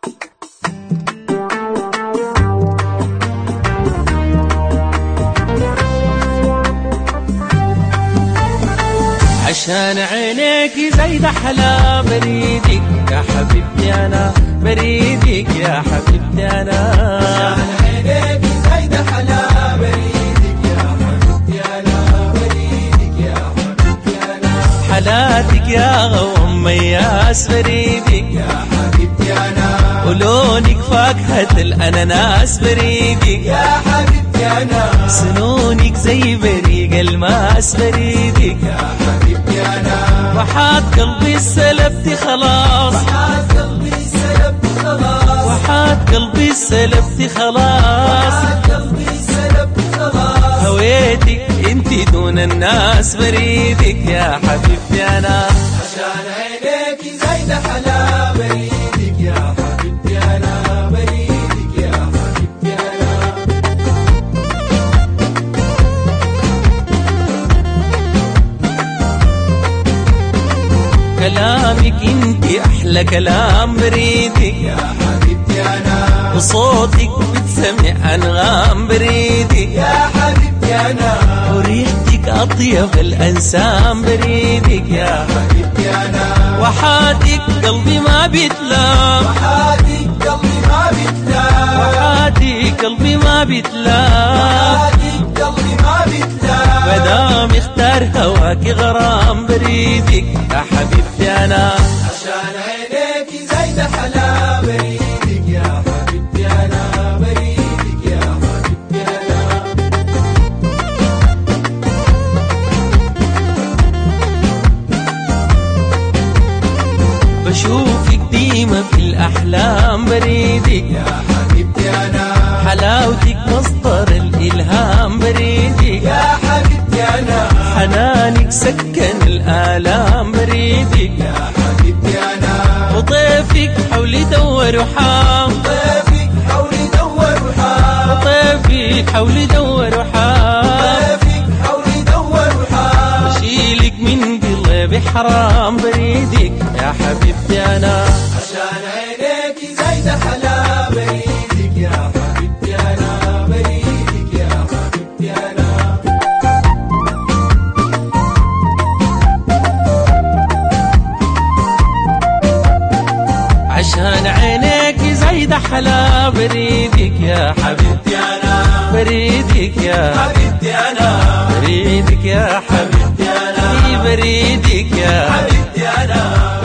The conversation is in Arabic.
عشان عينيك زايد أحلى بريدك يا حبيبتي أنا، بريدك يا حبيبتي أنا. عشان عينيك زايد أحلى بريدك يا حبيبتي أنا، بريدك يا حبيبتي أنا. حلاتك يا غوام مياس بريدك يا حبيبتي أنا، ولونك فاكهة الأناناس بريدك يا حبيبتي أنا. سنونك زي بريق الماس بريدك يا حبيبتي أنا. وحات قلبي السلبتي خلاص، وحات قلبي سلبت خلاص، وحات قلبي السلبتي خلاص، وحات قلبي سلبت خلاص. هويتك انتي دون الناس بريدك يا حبيبتي أنا. عشان عينيك زايد أحلى بريدك يا حبيبتي أنا، بريدك يا حبيبتي أنا. كلامك انتي أحلى كلام بريدك يا حبيبتي أنا، وصوتك بتسمع أنغام بريدك يا حبيبتي أنا. وريحتك أطيب الأنسام بريدك يا حبيبتي أنا. وحاتك قلبي ما بيتلام، وحاتك قلبي ما بيتلام، وحاتك قلبي ما بيتلام. وحاتك قلبي ما بيتلام. مدام اختار هواك غرام بريدك يا حبيبتي أنا. عشان عينيك زايد أحلى بريدك يا حبيبتي أنا، بريدك يا حبيبتي أنا. بشوفك ديما في الأحلام بريدك يا حبيبتي أنا. حلاوتك مصدر الإلهام بريدك يا حبيبتي أنا. حنانك سكن الآلام بريدك يا حبيبتي أنا. وطيفك حولي دور وحام، طيفك حولي دور وحام، وطيفك حولي دور وحام. طيفك حولي دور وحام. بشيلك من قلبي حرام بريدك يا حبيبتي أنا. عشان عينيك زايد أحلى بريدك يا حبيبتي أنا، بريدك يا حبيبتي أنا. عشان عينيك زايد أحلى بريدك يا حبيبتي أنا، بريدك يا حبيبتي أنا، بريدك يا حبيبتي حبيبتي أنا، بريدك يا حبيبتي أنا.